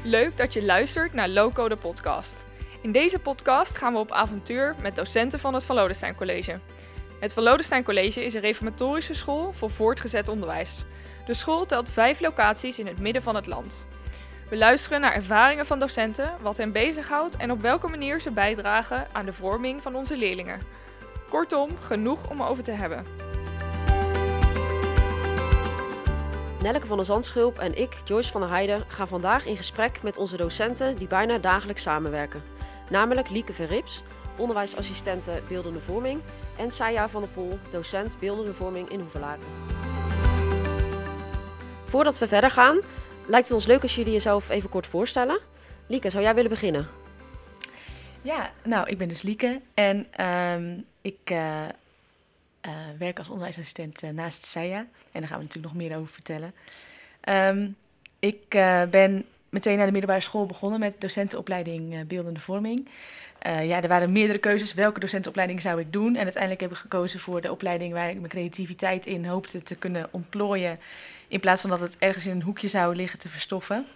Leuk dat je luistert naar Loco de podcast. In deze podcast gaan we op avontuur met docenten van het Van Lodenstein College. Het Van Lodenstein College is een reformatorische school voor voortgezet onderwijs. De school telt 5 locaties in het midden van het land. We luisteren naar ervaringen van docenten, wat hen bezighoudt en op welke manier ze bijdragen aan de vorming van onze leerlingen. Kortom, genoeg om over te hebben. Nelleke van der Zandschulp en ik, Joyce van der Heijden, gaan vandaag in gesprek met onze docenten die bijna dagelijks samenwerken. Namelijk Lieke Verrips, onderwijsassistente beeldende vorming, en Saya van der Pol, docent beeldende vorming in Hoevelaken. Voordat we verder gaan, lijkt het ons leuk als jullie jezelf even kort voorstellen. Lieke, zou jij willen beginnen? Ja, nou, ik ben dus Lieke en ik werk als onderwijsassistent naast Saya. En daar gaan we natuurlijk nog meer over vertellen. Ik ben meteen naar de middelbare school begonnen met docentenopleiding beeldende vorming. Er waren meerdere keuzes. Welke docentenopleiding zou ik doen? En uiteindelijk heb ik gekozen voor de opleiding waar ik mijn creativiteit in hoopte te kunnen ontplooien. In plaats van dat het ergens in een hoekje zou liggen te verstoffen.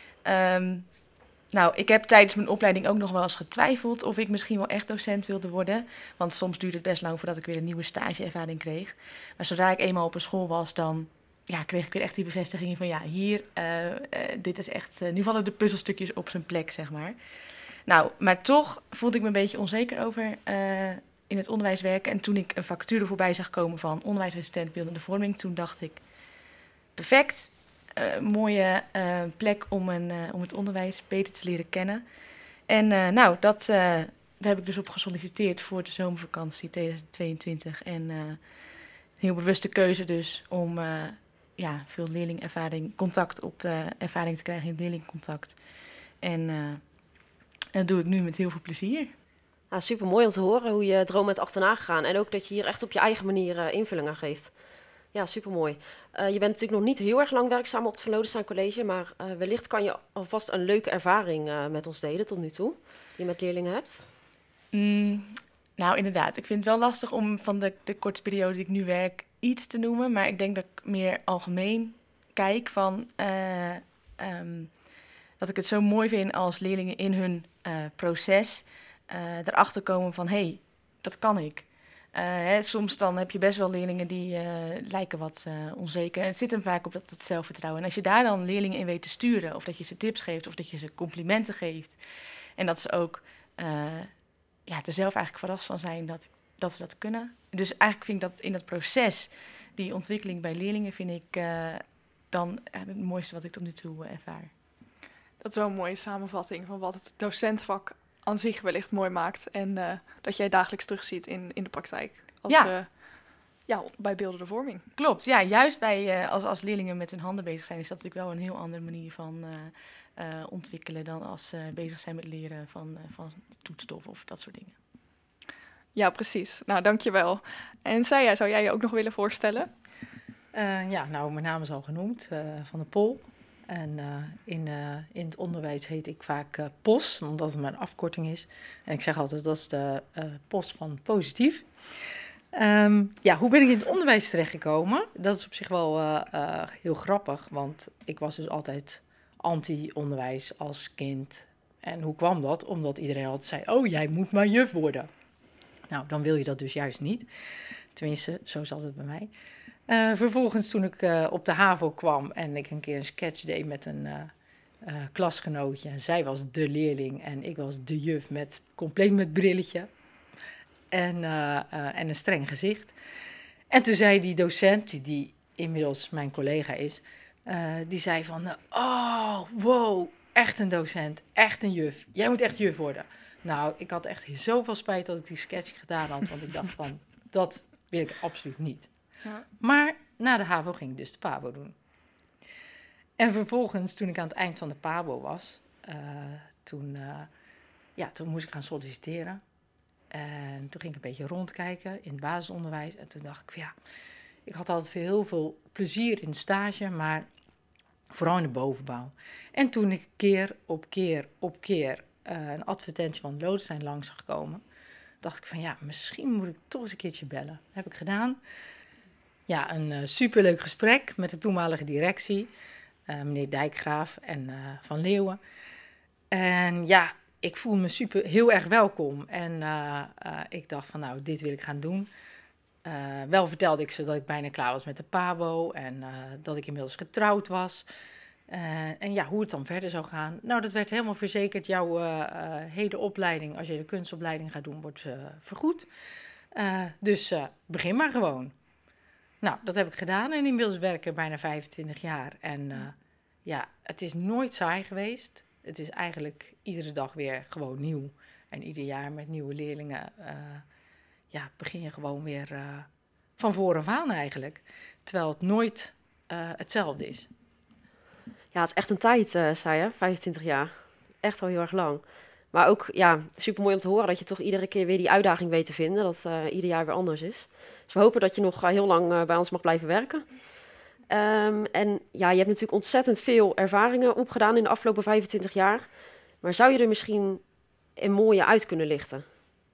Ik heb tijdens mijn opleiding ook nog wel eens getwijfeld of ik misschien wel echt docent wilde worden. Want soms duurde het best lang voordat ik weer een nieuwe stageervaring kreeg. Maar zodra ik eenmaal op een school was, dan kreeg ik weer echt die bevestiging van dit is echt, nu vallen de puzzelstukjes op zijn plek, zeg maar. Nou, maar toch voelde ik me een beetje onzeker over in het onderwijs werken. En toen ik een vacature voorbij zag komen van onderwijsassistent beeldende vorming, toen dacht ik, perfect. Mooie plek om het onderwijs beter te leren kennen. En daar heb ik dus op gesolliciteerd voor de zomervakantie 2022. En heel bewuste keuze dus om veel leerlingervaring, ervaring te krijgen in leerlingcontact. En dat doe ik nu met heel veel plezier. Super mooi om te horen hoe je droom bent achterna gegaan. En ook dat je hier echt op je eigen manier invulling aan geeft. Ja, supermooi. Je bent natuurlijk nog niet heel erg lang werkzaam op het Van Lodenstein College, maar wellicht kan je alvast een leuke ervaring met ons delen tot nu toe, die je met leerlingen hebt. Nou, inderdaad. Ik vind het wel lastig om van de korte periode die ik nu werk iets te noemen, maar ik denk dat ik meer algemeen kijk van dat ik het zo mooi vind als leerlingen in hun proces erachter komen van, hey, dat kan ik. Soms dan heb je best wel leerlingen die lijken wat onzeker. En het zit hem vaak op dat zelfvertrouwen. En als je daar dan leerlingen in weet te sturen, of dat je ze tips geeft, of dat je ze complimenten geeft. En dat ze ook er zelf eigenlijk verrast van zijn dat ze dat kunnen. Dus eigenlijk vind ik dat in dat proces, die ontwikkeling bij leerlingen, vind ik dan het mooiste wat ik tot nu toe ervaar. Dat is wel een mooie samenvatting van wat het docentvak aan zich wellicht mooi maakt. En dat jij dagelijks terugziet in de praktijk. Bij beeldende vorming. Klopt, ja. Juist bij als leerlingen met hun handen bezig zijn, is dat natuurlijk wel een heel andere manier van ontwikkelen dan als ze bezig zijn met leren van toetsstof of dat soort dingen. Ja, precies. Nou, dankjewel. En Saya, zou jij je ook nog willen voorstellen? Mijn naam is al genoemd, Van der Pol. En in het onderwijs heet ik vaak POS, omdat het mijn afkorting is. En ik zeg altijd, dat is de POS van positief. Hoe ben ik in het onderwijs terechtgekomen? Dat is op zich wel heel grappig, want ik was dus altijd anti-onderwijs als kind. En hoe kwam dat? Omdat iedereen altijd zei, oh, jij moet maar juf worden. Nou, dan wil je dat dus juist niet. Tenminste, zo zat het bij mij. Vervolgens toen ik op de HAVO kwam en ik een keer een sketch deed met een klasgenootje. En zij was de leerling en ik was de juf compleet met brilletje en een streng gezicht. En toen zei die docent, die inmiddels mijn collega is, die zei van, wow, echt een docent, echt een juf. Jij moet echt juf worden. Nou, ik had echt zoveel spijt dat ik die sketch gedaan had, want ik dacht van, dat wil ik absoluut niet. Ja. Maar na de HAVO ging ik dus de PABO doen. En vervolgens, toen ik aan het eind van de PABO was, toen moest ik gaan solliciteren. En toen ging ik een beetje rondkijken in het basisonderwijs. En toen dacht ik, ik had altijd heel veel plezier in stage, maar vooral in de bovenbouw. En toen ik keer op keer een advertentie van Lodenstein langs zag komen, dacht ik van misschien moet ik toch eens een keertje bellen. Dat heb ik gedaan. Ja, een superleuk gesprek met de toenmalige directie, meneer Dijkgraaf en Van Leeuwen. En ja, ik voelde me heel erg welkom. En ik dacht van nou, dit wil ik gaan doen. Wel vertelde ik ze dat ik bijna klaar was met de PABO en dat ik inmiddels getrouwd was. En ja, hoe het dan verder zou gaan. Nou, dat werd helemaal verzekerd. Jouw hele opleiding, als je de kunstopleiding gaat doen, wordt vergoed. Dus begin maar gewoon. Nou, dat heb ik gedaan en inmiddels werk ik er bijna 25 jaar. En ja, het is nooit saai geweest. Het is eigenlijk iedere dag weer gewoon nieuw. En ieder jaar met nieuwe leerlingen ja, begin je gewoon weer van voren aan eigenlijk. Terwijl het nooit hetzelfde is. Ja, het is echt een tijd, zei je, 25 jaar. Echt al heel erg lang. Maar ook, ja, super mooi om te horen dat je toch iedere keer weer die uitdaging weet te vinden. Dat ieder jaar weer anders is. Dus we hopen dat je nog heel lang bij ons mag blijven werken. En ja, je hebt natuurlijk ontzettend veel ervaringen opgedaan in de afgelopen 25 jaar. Maar zou je er misschien een mooie uit kunnen lichten?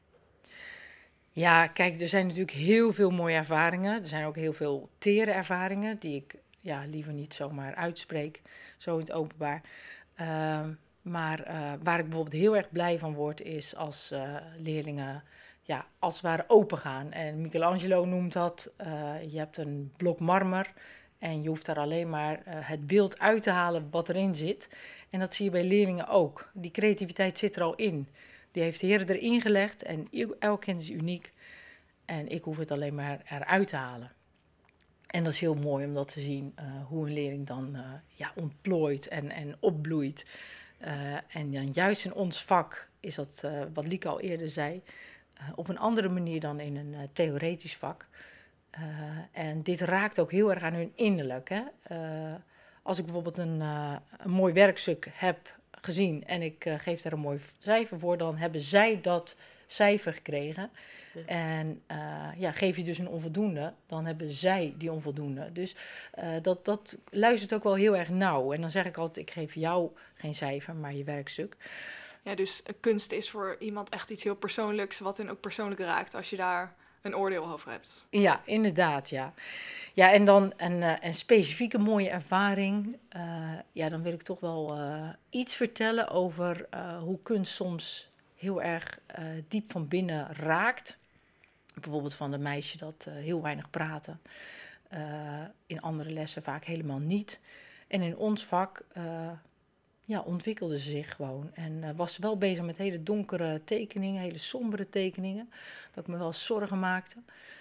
Ja, kijk, er zijn natuurlijk heel veel mooie ervaringen. Er zijn ook heel veel tere ervaringen die ik liever niet zomaar uitspreek, zo in het openbaar. Maar waar ik bijvoorbeeld heel erg blij van word, is als leerlingen als het ware open gaan. En Michelangelo noemt dat, je hebt een blok marmer en je hoeft daar alleen maar het beeld uit te halen wat erin zit. En dat zie je bij leerlingen ook. Die creativiteit zit er al in. Die heeft de Heer erin gelegd en elk kind is uniek. En ik hoef het alleen maar eruit te halen. En dat is heel mooi om dat te zien, hoe een leerling dan ontplooit en opbloeit. En dan juist in ons vak is dat, wat Lieke al eerder zei, op een andere manier dan in een theoretisch vak. En dit raakt ook heel erg aan hun innerlijk. Hè? Als ik bijvoorbeeld een mooi werkstuk heb gezien en ik geef daar een mooi cijfer voor, dan hebben zij dat cijfer gekregen. Ja. En geef je dus een onvoldoende, dan hebben zij die onvoldoende. Dus dat luistert ook wel heel erg nauw. En dan zeg ik altijd, ik geef jou geen cijfer, maar je werkstuk. Ja, dus kunst is voor iemand echt iets heel persoonlijks, wat hen ook persoonlijk raakt, als je daar een oordeel over hebt. Ja, inderdaad, ja. Ja, en dan een specifieke mooie ervaring. Dan wil ik toch wel iets vertellen over hoe kunst soms heel erg diep van binnen raakt. Bijvoorbeeld van een meisje dat heel weinig praatte. In andere lessen vaak helemaal niet. En in ons vak ontwikkelde ze zich gewoon. En was wel bezig met hele donkere tekeningen, hele sombere tekeningen. Dat ik me wel zorgen maakte.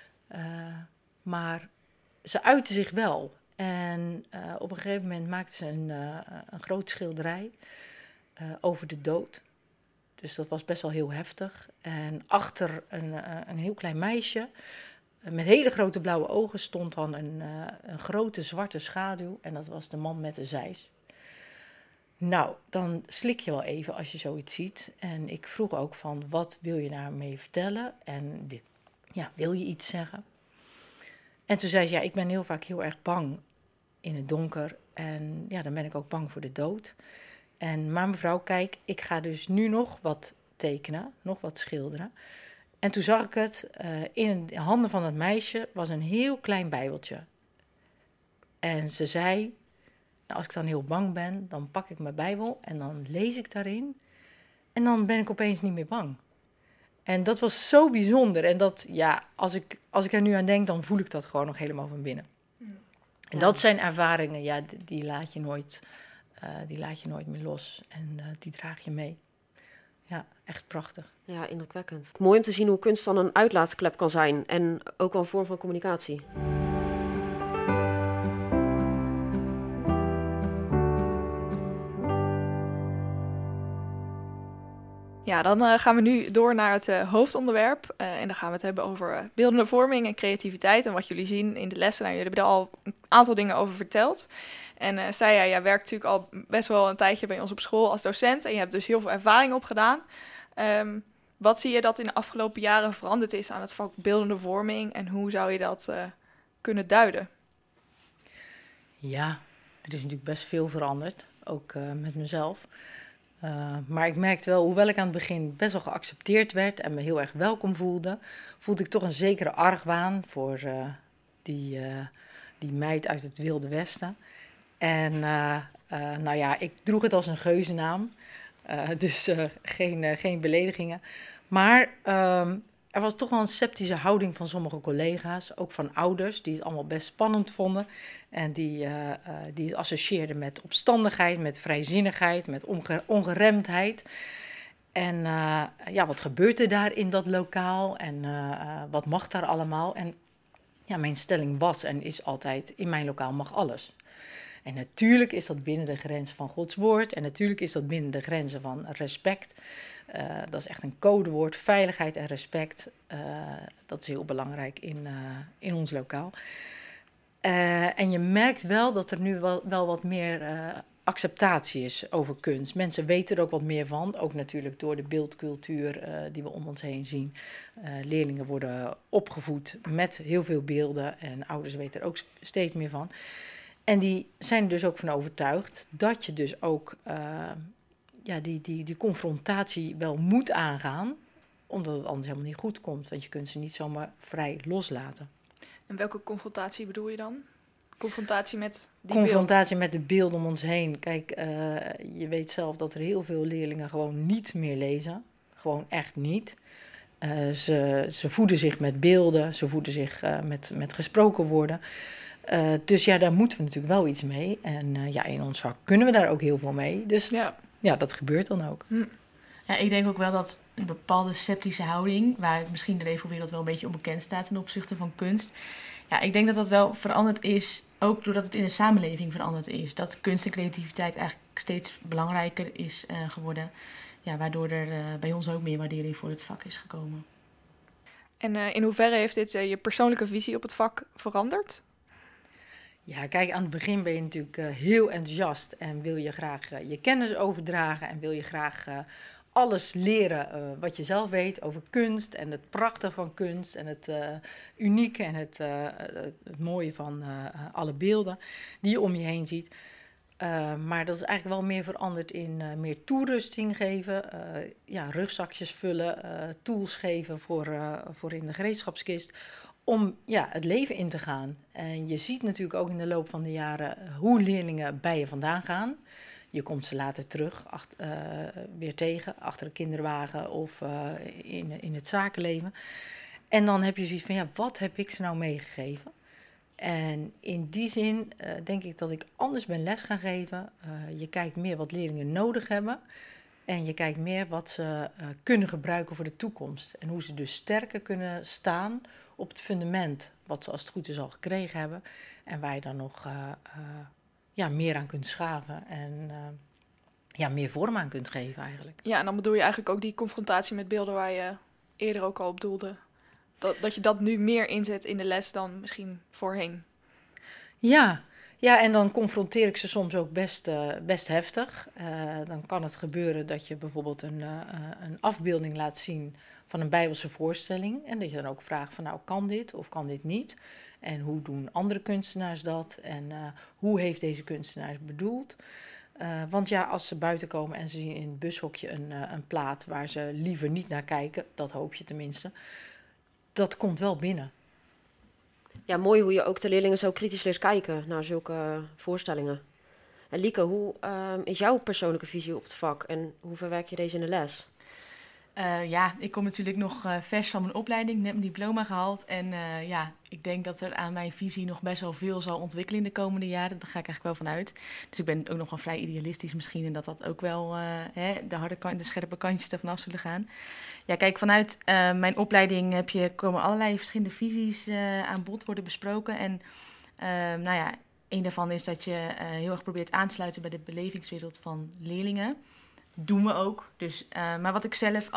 Maar ze uitte zich wel. En op een gegeven moment maakte ze een groot schilderij over de dood. Dus dat was best wel heel heftig. En achter een heel klein meisje met hele grote blauwe ogen stond dan een grote zwarte schaduw. En dat was de man met de zeis. Nou, dan slik je wel even als je zoiets ziet. En ik vroeg ook van, wat wil je daarmee vertellen? En wil je iets zeggen? En toen zei ze, ik ben heel vaak heel erg bang in het donker. En dan ben ik ook bang voor de dood. Maar mevrouw, kijk, ik ga dus nu nog wat tekenen, nog wat schilderen. En toen zag ik het, in de handen van het meisje was een heel klein bijbeltje. En ze zei, als ik dan heel bang ben, dan pak ik mijn bijbel en dan lees ik daarin. En dan ben ik opeens niet meer bang. En dat was zo bijzonder. En dat, als ik er nu aan denk, dan voel ik dat gewoon nog helemaal van binnen. En dat zijn ervaringen, die laat je nooit... die laat je nooit meer los en die draag je mee. Ja, echt prachtig. Ja, indrukwekkend. Mooi om te zien hoe kunst dan een uitlaatklep kan zijn en ook wel een vorm van communicatie. Ja, dan gaan we nu door naar het hoofdonderwerp. En dan gaan we het hebben over beeldende vorming en creativiteit. En wat jullie zien in de lessen. Nou, jullie hebben er al een aantal dingen over verteld. En Saya, jij werkt natuurlijk al best wel een tijdje bij ons op school als docent. En je hebt dus heel veel ervaring opgedaan. Wat zie je dat in de afgelopen jaren veranderd is aan het vak beeldende vorming? En hoe zou je dat kunnen duiden? Ja, er is natuurlijk best veel veranderd. Ook met mezelf. Maar ik merkte wel, hoewel ik aan het begin best wel geaccepteerd werd en me heel erg welkom voelde, voelde ik toch een zekere argwaan voor die meid uit het Wilde Westen. En ik droeg het als een geuzennaam. Dus geen beledigingen. Maar er was toch wel een sceptische houding van sommige collega's, ook van ouders, die het allemaal best spannend vonden. En die het associeerden met opstandigheid, met vrijzinnigheid, met ongeremdheid. En wat gebeurt er daar in dat lokaal en wat mag daar allemaal? En ja, mijn stelling was en is altijd, in mijn lokaal mag alles. En natuurlijk is dat binnen de grenzen van Gods woord en natuurlijk is dat binnen de grenzen van respect. Dat is echt een codewoord, veiligheid en respect. Dat is heel belangrijk in ons lokaal. En je merkt wel dat er nu wel wat meer acceptatie is over kunst. Mensen weten er ook wat meer van, ook natuurlijk door de beeldcultuur die we om ons heen zien. Leerlingen worden opgevoed met heel veel beelden en ouders weten er ook steeds meer van. En die zijn er dus ook van overtuigd dat je dus ook die confrontatie wel moet aangaan, omdat het anders helemaal niet goed komt. Want je kunt ze niet zomaar vrij loslaten. En welke confrontatie bedoel je dan? Confrontatie met die Confrontatie met de beelden om ons heen. Kijk, je weet zelf dat er heel veel leerlingen gewoon niet meer lezen. Gewoon echt niet. Ze voeden zich met beelden, ze voeden zich met gesproken woorden. Dus ja, daar moeten we natuurlijk wel iets mee. En in ons vak kunnen we daar ook heel veel mee. Dus ja, dat gebeurt dan ook. Ja, ik denk ook wel dat een bepaalde sceptische houding, waar misschien de regelwereld wel een beetje onbekend staat ten opzichte van kunst. Ja, ik denk dat dat wel veranderd is, ook doordat het in de samenleving veranderd is. Dat kunst en creativiteit eigenlijk steeds belangrijker is geworden. Ja, waardoor er bij ons ook meer waardering voor het vak is gekomen. En in hoeverre heeft dit je persoonlijke visie op het vak veranderd? Ja, kijk, aan het begin ben je natuurlijk heel enthousiast en wil je graag je kennis overdragen en wil je graag alles leren wat je zelf weet over kunst en het prachtige van kunst en het unieke en het mooie van alle beelden die je om je heen ziet. Maar dat is eigenlijk wel meer veranderd in meer toerusting geven, rugzakjes vullen, tools geven voor in de gereedschapskist, om het leven in te gaan. En je ziet natuurlijk ook in de loop van de jaren hoe leerlingen bij je vandaan gaan. Je komt ze later terug, weer tegen, achter een kinderwagen of in het zakenleven. En dan heb je zoiets van, wat heb ik ze nou meegegeven? En in die zin denk ik dat ik anders ben les gaan geven. Je kijkt meer wat leerlingen nodig hebben. En je kijkt meer wat ze kunnen gebruiken voor de toekomst. En hoe ze dus sterker kunnen staan op het fundament wat ze als het goed is al gekregen hebben. En waar je dan nog meer aan kunt schaven en meer vorm aan kunt geven eigenlijk. Ja, en dan bedoel je eigenlijk ook die confrontatie met beelden waar je eerder ook al op doelde. Dat je dat nu meer inzet in de les dan misschien voorheen. Ja, en dan confronteer ik ze soms ook best heftig. Dan kan het gebeuren dat je bijvoorbeeld een afbeelding laat zien van een Bijbelse voorstelling. En dat je dan ook vraagt van, nou, kan dit of kan dit niet? En hoe doen andere kunstenaars dat? En hoe heeft deze kunstenaar het bedoeld? Want als ze buiten komen en ze zien in het bushokje een plaat waar ze liever niet naar kijken, dat hoop je tenminste, dat komt wel binnen. Ja, mooi hoe je ook de leerlingen zo kritisch leert kijken naar zulke voorstellingen. En Lieke, hoe is jouw persoonlijke visie op het vak en hoe verwerk je deze in de les? Ik kom natuurlijk nog vers van mijn opleiding, net mijn diploma gehaald. En ik denk dat er aan mijn visie nog best wel veel zal ontwikkelen in de komende jaren. Daar ga ik eigenlijk wel van uit. Dus ik ben ook nog wel vrij idealistisch misschien. En dat ook wel de scherpe kantjes ervan af zullen gaan. Ja, kijk, vanuit mijn opleiding komen allerlei verschillende visies aan bod worden besproken. En een daarvan is dat je heel erg probeert aan te sluiten bij de belevingswereld van leerlingen. Doen we ook. Dus, maar wat ik zelf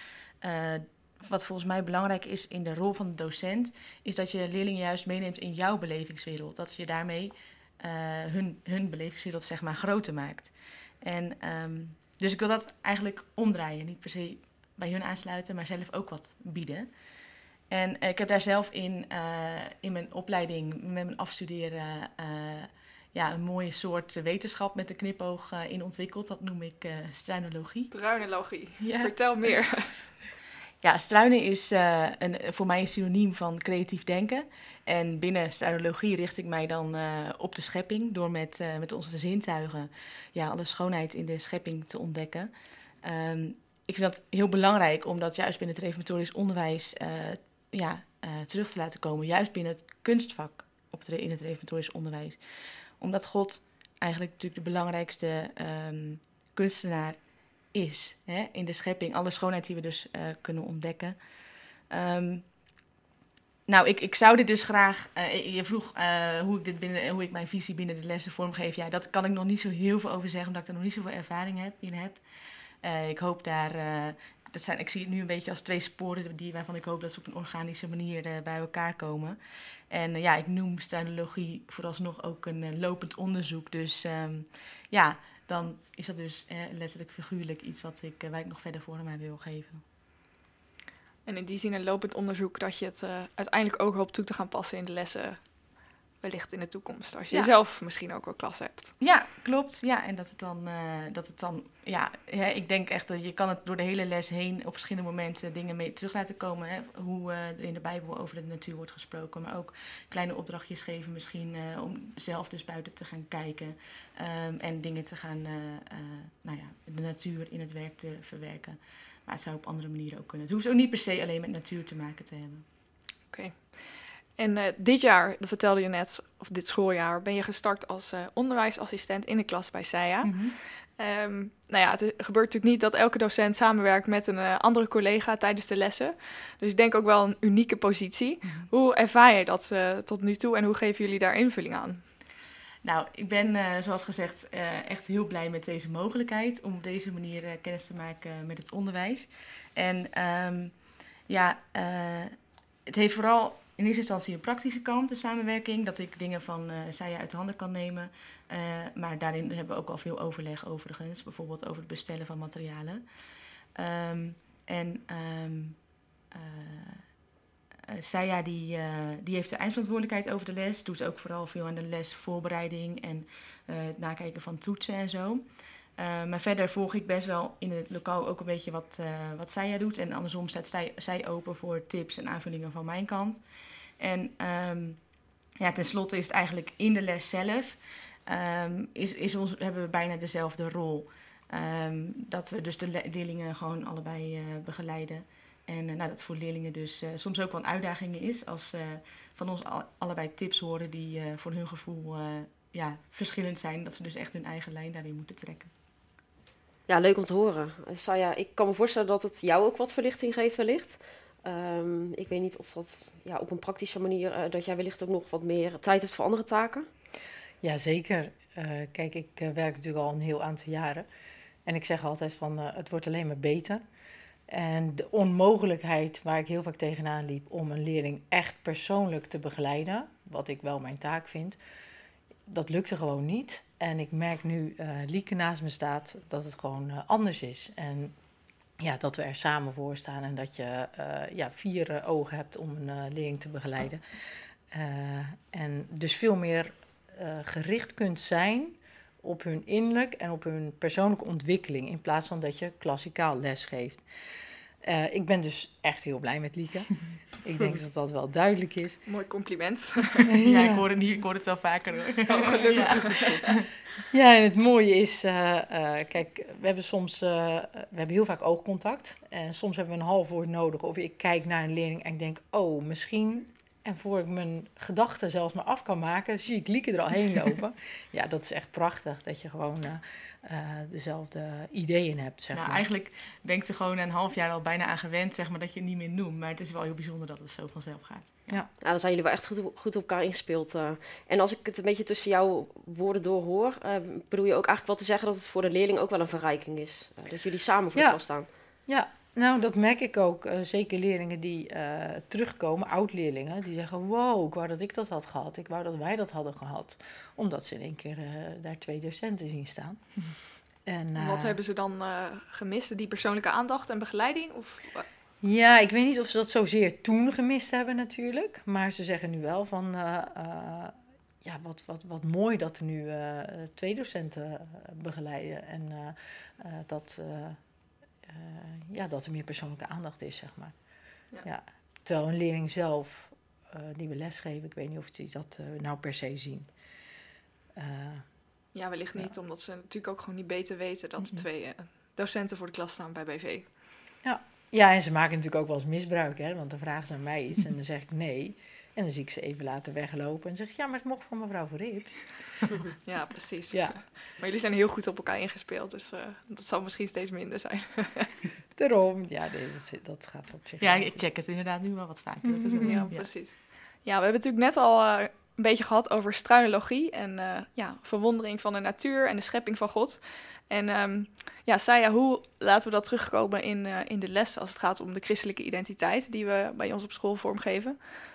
wat volgens mij belangrijk is in de rol van de docent, is dat je leerlingen juist meeneemt in jouw belevingswereld. Dat je daarmee hun belevingswereld zeg maar groter maakt. En dus ik wil dat eigenlijk omdraaien. Niet per se bij hun aansluiten, maar zelf ook wat bieden. En ik heb daar zelf in mijn opleiding, met mijn afstuderen, een mooie soort wetenschap met de knipoog in ontwikkeld. Dat noem ik struinologie. Struinologie, ja. Vertel meer. Ja, struinen is voor mij een synoniem van creatief denken. En binnen struinologie richt ik mij dan op de schepping door met onze zintuigen alle schoonheid in de schepping te ontdekken. Ik vind dat heel belangrijk om dat juist binnen het reformatorisch onderwijs terug te laten komen. Juist binnen het kunstvak in het reformatorisch onderwijs. Omdat God eigenlijk natuurlijk de belangrijkste kunstenaar is. Hè? In de schepping, alle schoonheid die we dus kunnen ontdekken. Ik zou dit dus graag... je vroeg hoe ik mijn visie binnen de lessen vormgeef. Ja, dat kan ik nog niet zo heel veel over zeggen, omdat ik er nog niet zoveel ervaring in heb. Ik hoop daar... ik zie het nu een beetje als 2 sporen waarvan ik hoop dat ze op een organische manier bij elkaar komen. En ik noem bestuinologie vooralsnog ook een lopend onderzoek. Dus dan is dat dus letterlijk figuurlijk iets waar ik nog verder vorm aan wil geven. En in die zin een lopend onderzoek dat je het uiteindelijk ook hoopt toe te gaan passen in de lessen, wellicht in de toekomst, als je zelf misschien ook wel klas hebt. Ja, klopt. Ja, en ik denk echt dat je kan het door de hele les heen op verschillende momenten dingen mee terug laten komen. Hè? Hoe er in de Bijbel over de natuur wordt gesproken, maar ook kleine opdrachtjes geven misschien om zelf dus buiten te gaan kijken en dingen te gaan, de natuur in het werk te verwerken. Maar het zou op andere manieren ook kunnen. Het hoeft ook niet per se alleen met natuur te maken te hebben. Oké. En dit jaar, dat vertelde je net, of dit schooljaar, ben je gestart als onderwijsassistent in de klas bij SEIA. Mm-hmm. Het gebeurt natuurlijk niet dat elke docent samenwerkt met een andere collega tijdens de lessen. Dus ik denk ook wel een unieke positie. Mm-hmm. Hoe ervaar je dat tot nu toe en hoe geven jullie daar invulling aan? Nou, ik ben, zoals gezegd, echt heel blij met deze mogelijkheid om op deze manier kennis te maken met het onderwijs. En het heeft vooral in eerste instantie een praktische kant, de samenwerking, dat ik dingen van SEIA uit de handen kan nemen. Maar daarin hebben we ook al veel overleg overigens, bijvoorbeeld over het bestellen van materialen. SEIA die heeft de eindverantwoordelijkheid over de les, doet ook vooral veel aan de lesvoorbereiding en het nakijken van toetsen en zo. Maar verder volg ik best wel in het lokaal ook een beetje wat SEIA doet. En andersom staat zij open voor tips en aanvullingen van mijn kant. En tenslotte is het eigenlijk in de les zelf, hebben we bijna dezelfde rol. Dat we dus de leerlingen gewoon allebei begeleiden. En dat voor leerlingen dus soms ook wel een uitdaging is als ze van ons allebei tips horen die voor hun gevoel verschillend zijn. Dat ze dus echt hun eigen lijn daarin moeten trekken. Ja, leuk om te horen. Saya, ik kan me voorstellen dat het jou ook wat verlichting geeft wellicht. Ik weet niet of dat op een praktische manier, dat jij wellicht ook nog wat meer tijd hebt voor andere taken. Ja, zeker. Kijk, ik werk natuurlijk al een heel aantal jaren. En ik zeg altijd van, het wordt alleen maar beter. En de onmogelijkheid waar ik heel vaak tegenaan liep om een leerling echt persoonlijk te begeleiden, wat ik wel mijn taak vind, dat lukte gewoon niet. En ik merk nu, Lieke naast me staat, dat het gewoon anders is. En dat we er samen voor staan en dat je 4 ogen hebt om een leerling te begeleiden. En dus veel meer gericht kunt zijn op hun innerlijk en op hun persoonlijke ontwikkeling, in plaats van dat je klassikaal les geeft. Ik ben dus echt heel blij met Lieke. Ik denk dat dat wel duidelijk is. Mooi compliment. Ja, ik hoor het wel vaker. Ja, en het mooie is, kijk, we hebben heel vaak oogcontact. En soms hebben we een half woord nodig. Of ik kijk naar een leerling en ik denk, oh, misschien. En voor ik mijn gedachten zelfs maar af kan maken, zie ik Lieke er al heen lopen. Ja, dat is echt prachtig, dat je gewoon dezelfde ideeën hebt, zeg maar. Eigenlijk ben ik er gewoon een half jaar al bijna aan gewend, zeg maar, dat je het niet meer noemt. Maar het is wel heel bijzonder dat het zo vanzelf gaat. Ja, dan zijn jullie wel echt goed op elkaar ingespeeld. En als ik het een beetje tussen jouw woorden doorhoor, bedoel je ook eigenlijk wel te zeggen dat het voor de leerling ook wel een verrijking is. Dat jullie samen voor de klas staan. Ja. Nou, dat merk ik ook. Zeker leerlingen die terugkomen, oud-leerlingen, die zeggen, wow, ik wou dat ik dat had gehad. Ik wou dat wij dat hadden gehad. Omdat ze in één keer daar 2 docenten zien staan. En, wat hebben ze dan gemist? Die persoonlijke aandacht en begeleiding? Of... Ja, ik weet niet of ze dat zozeer toen gemist hebben natuurlijk. Maar ze zeggen nu wel van, wat mooi dat er nu 2 docenten begeleiden. En dat er meer persoonlijke aandacht is, zeg maar. Ja. Terwijl een leerling zelf, die we lesgeven, ik weet niet of die dat nou per se zien. Wellicht niet, omdat ze natuurlijk ook gewoon niet beter weten dat 2 docenten voor de klas staan bij BV. Ja, en ze maken natuurlijk ook wel eens misbruik, hè? Want dan vragen ze aan mij iets en dan zeg ik nee. En dan zie ik ze even later weglopen en zeg ik, ja, maar het mocht van mevrouw Verrips. Ja, precies. Ja, Maar jullie zijn heel goed op elkaar ingespeeld, dus dat zal misschien steeds minder zijn. daarom. Ja, dat gaat op zich Ja, wel ik goed. check het inderdaad nu wel wat vaker. Dat is wel- Ja, precies. Ja, we hebben het natuurlijk net al een beetje gehad over struinologie en verwondering van de natuur en de schepping van God. En Saya, hoe laten we dat terugkomen in de les als het gaat om de christelijke identiteit die we bij ons op school vormgeven?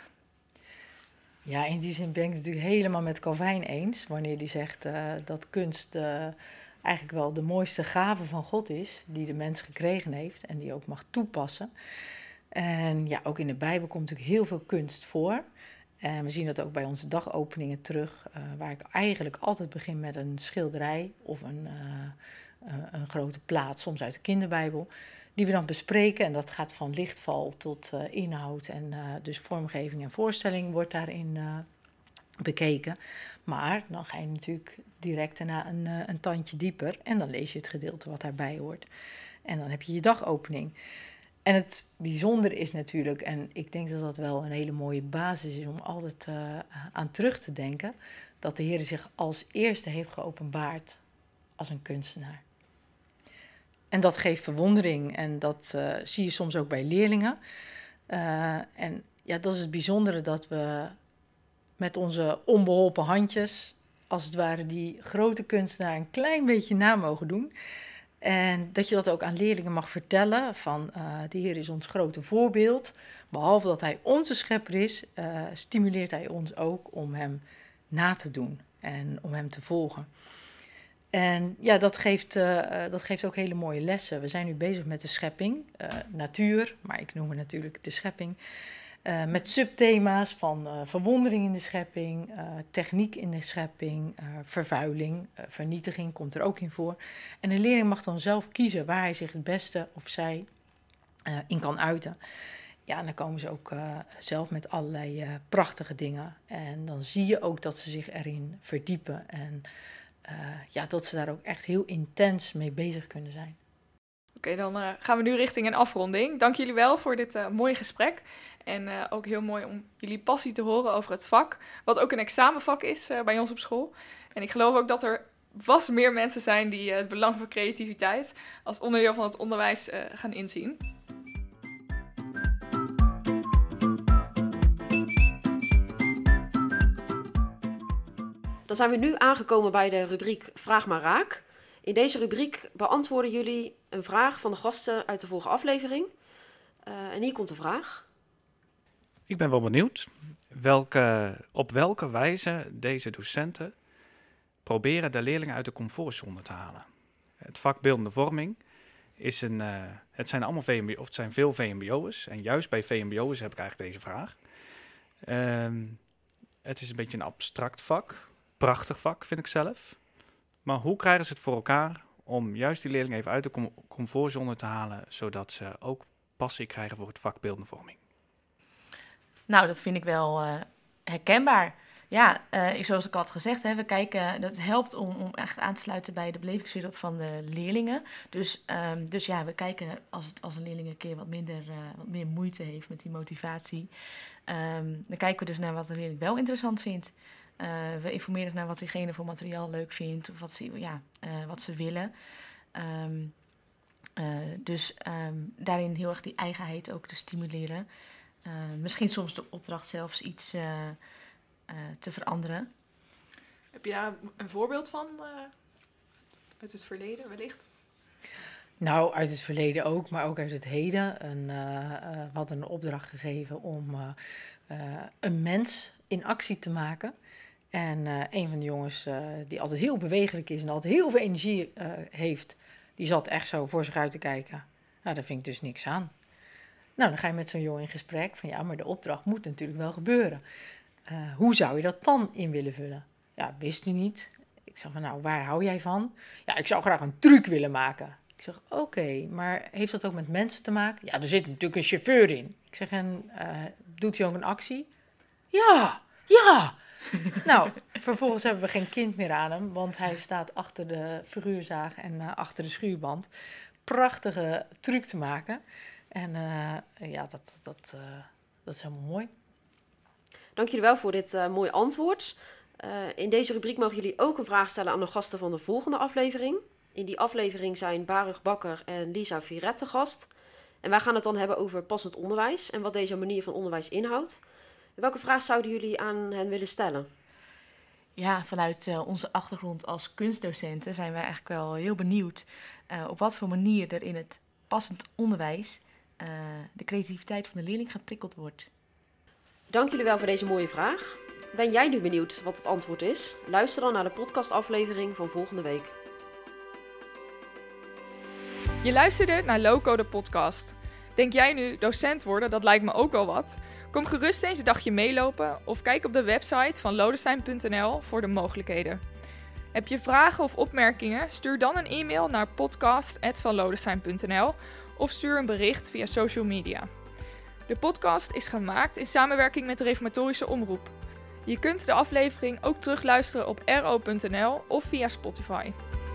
Ja, in die zin ben ik het natuurlijk helemaal met Calvijn eens. Wanneer die zegt dat kunst eigenlijk wel de mooiste gave van God is. Die de mens gekregen heeft en die ook mag toepassen. En ja, ook in de Bijbel komt natuurlijk heel veel kunst voor. En we zien dat ook bij onze dagopeningen terug. Waar ik eigenlijk altijd begin met een schilderij of een grote plaat, soms uit de kinderbijbel. Die we dan bespreken en dat gaat van lichtval tot inhoud en dus vormgeving en voorstelling wordt daarin bekeken. Maar dan ga je natuurlijk direct daarna een tandje dieper en dan lees je het gedeelte wat daarbij hoort. En dan heb je je dagopening. En het bijzondere is natuurlijk, en ik denk dat dat wel een hele mooie basis is om altijd aan terug te denken, dat de Heer zich als eerste heeft geopenbaard als een kunstenaar. En dat geeft verwondering en dat zie je soms ook bij leerlingen. En ja, dat is het bijzondere dat we met onze onbeholpen handjes, als het ware, die grote kunstenaar een klein beetje na mogen doen. En dat je dat ook aan leerlingen mag vertellen van de Heer is ons grote voorbeeld. Behalve dat hij onze schepper is, stimuleert hij ons ook om hem na te doen en om hem te volgen. En ja, dat geeft ook hele mooie lessen. We zijn nu bezig met de schepping, natuur, maar ik noem het natuurlijk de schepping. Met subthema's van verwondering in de schepping, techniek in de schepping, vervuiling, vernietiging komt er ook in voor. En de leerling mag dan zelf kiezen waar hij zich het beste of zij in kan uiten. Ja, en dan komen ze ook zelf met allerlei prachtige dingen. En dan zie je ook dat ze zich erin verdiepen en dat ze daar ook echt heel intens mee bezig kunnen zijn. Oké, dan gaan we nu richting een afronding. Dank jullie wel voor dit mooie gesprek. En ook heel mooi om jullie passie te horen over het vak. Wat ook een examenvak is bij ons op school. En ik geloof ook dat er vast meer mensen zijn die het belang van creativiteit als onderdeel van het onderwijs gaan inzien. Dan zijn we nu aangekomen bij de rubriek Vraag maar Raak. In deze rubriek beantwoorden jullie een vraag van de gasten uit de vorige aflevering. En hier komt de vraag. Ik ben wel benieuwd op welke wijze deze docenten proberen de leerlingen uit de comfortzone te halen. Het vak beeldende vorming is het zijn allemaal VMBO, of het zijn veel VMBO'ers. En juist bij VMBO'ers heb ik eigenlijk deze vraag. Het is een beetje een abstract vak, prachtig vak vind ik zelf. Maar hoe krijgen ze het voor elkaar om juist die leerlingen even uit de comfortzone te halen, zodat ze ook passie krijgen voor het vak beeldende vorming? Nou, dat vind ik wel herkenbaar. Ja, zoals ik al had gezegd, we kijken, dat helpt om echt aan te sluiten bij de belevingswereld van de leerlingen. Dus ja, we kijken als een leerling een keer wat meer moeite heeft met die motivatie. Dan kijken we dus naar wat de leerling wel interessant vindt. We informeren naar wat diegene voor materiaal leuk vindt of wat ze willen. Daarin heel erg die eigenheid ook te stimuleren. Misschien soms de opdracht zelfs iets te veranderen. Heb je daar een voorbeeld van uit het verleden wellicht? Nou, uit het verleden ook, maar ook uit het heden. We hadden een opdracht gegeven om een mens in actie te maken. En een van de jongens die altijd heel bewegelijk is en altijd heel veel energie heeft, die zat echt zo voor zich uit te kijken. Nou, daar vind ik dus niks aan. Nou, dan ga je met zo'n jongen in gesprek van ja, maar de opdracht moet natuurlijk wel gebeuren. Hoe zou je dat dan in willen vullen? Ja, wist hij niet. Ik zeg van nou, waar hou jij van? Ja, ik zou graag een truc willen maken. Ik zeg oké, maar heeft dat ook met mensen te maken? Ja, er zit natuurlijk een chauffeur in. Ik zeg en doet hij ook een actie? Ja. Nou, vervolgens hebben we geen kind meer aan hem, want hij staat achter de figuurzaag en achter de schuurband. prachtige truc te maken. En dat is helemaal mooi. Dank jullie wel voor dit mooie antwoord. In deze rubriek mogen jullie ook een vraag stellen aan de gasten van de volgende aflevering. In die aflevering zijn Baruch Bakker en Lisa Viret te gast. En wij gaan het dan hebben over passend onderwijs en wat deze manier van onderwijs inhoudt. Welke vraag zouden jullie aan hen willen stellen? Ja, vanuit onze achtergrond als kunstdocenten zijn wij eigenlijk wel heel benieuwd op wat voor manier er in het passend onderwijs de creativiteit van de leerling geprikkeld wordt. Dank jullie wel voor deze mooie vraag. Ben jij nu benieuwd wat het antwoord is? Luister dan naar de podcastaflevering van volgende week. Je luisterde naar Loco de podcast. Denk jij nu, docent worden, dat lijkt me ook wel wat? Kom gerust eens een dagje meelopen of kijk op de website van lodestein.nl voor de mogelijkheden. Heb je vragen of opmerkingen? Stuur dan een e-mail naar podcast@vanlodestein.nl of stuur een bericht via social media. De podcast is gemaakt in samenwerking met de Reformatorische Omroep. Je kunt de aflevering ook terugluisteren op ro.nl of via Spotify.